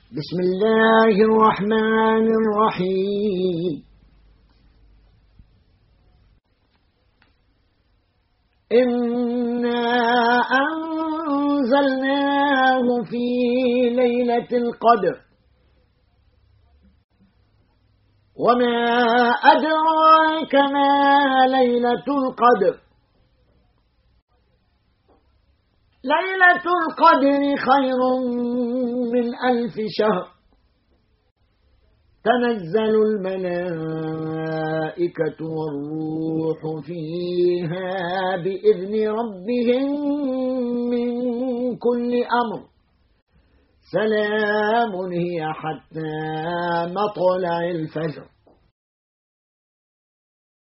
بسم الله الرحمن الرحيم. إنا أنزلناه في ليلة القدر وما أدراك ما ليلة القدر. ليلة القدر خير من 1000 شهر. تنزل الملائكة والروح فيها بإذن ربهم من كل أمر. سلام هي حتى مطلع الفجر.